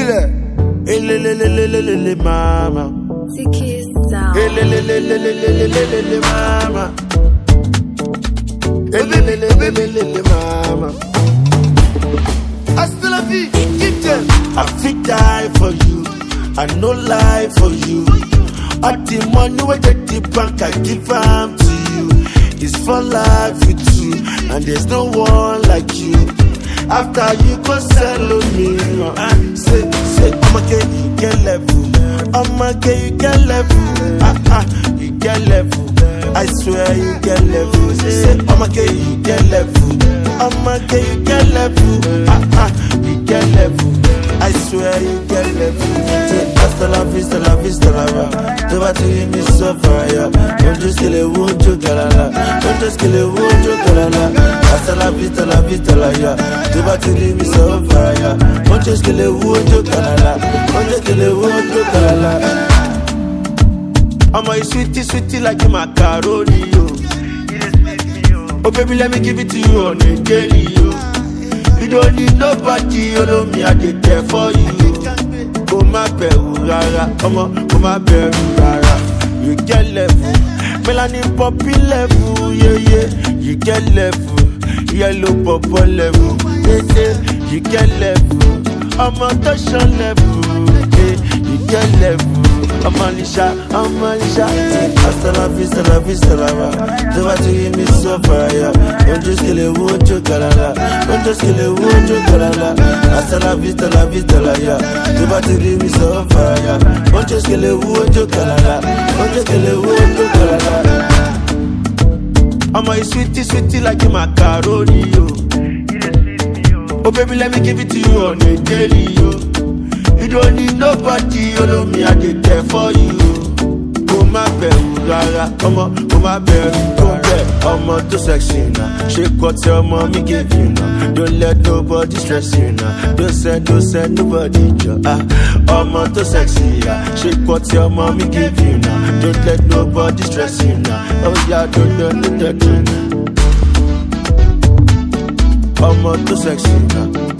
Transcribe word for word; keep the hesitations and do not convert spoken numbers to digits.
Feel it, mama. Tiki sound. Mama. Mama. Hasta la vie, keep them. I fit die for you, I no lie for you. All the money with the bank, I give am to you. It's for life with you, and there's no one like you. After you go sell me, uh, say, say, I'ma get you get level. I'ma get you get level. Ah ah, you get level. I swear you get level. Say, I'ma get you get level. I'ma get you get level. Ah ah, you get level. I swear you get level. Say, hasta la vista, la vista, la va. Tu vas te give me so fire. Don't just kill it, won't you, galala. Don't just kill it, won't you, galala. Hasta la vista, la vista, la ya. Tu vas te give me so fire. Don't just kill it, won't you, galala. Don't just kill it, won't you, galala. I'm a sweetie, sweetie like a macaroni, yo. Oh baby, let me give it to you on a daily, yo. You don't need nobody, you know me, I did there for you. Oh my beru rara, oh my beru rara. You get level, melanin poppy level, yeah yeah. You get level, yellow purple level, yeah yeah. You get level, I'm a touch on level, yeah. You get level. I'm Alicia, I'm Alicia. Hasta la vista, la vista, la va. Tu vas to give me so fire. Don't just kill it, won't you, galala. Don't just kill it, won't you, galala. Hasta la vista, la vista, la ya. Tu vas to give me so fire. Don't just kill it, won't you, galala. Don't just kill it, won't you, galala. I'm a sweetie, sweetie like a macaroni, yo. Oh baby, let me give it to you on a daily, yo. You don't need nobody, you know me, I did there for you. Oh my beru rara, come on, oh my beru rara. I'm on too sexy now. Shake what your mommy give you now. Don't let nobody stress you now. Don't send, don't send nobody joy. Ah, I'm on too sexy yeah. Shake what your mommy give you now. Don't let nobody stress you now. Oh yeah, don't let nobody. I'm on too sexy now.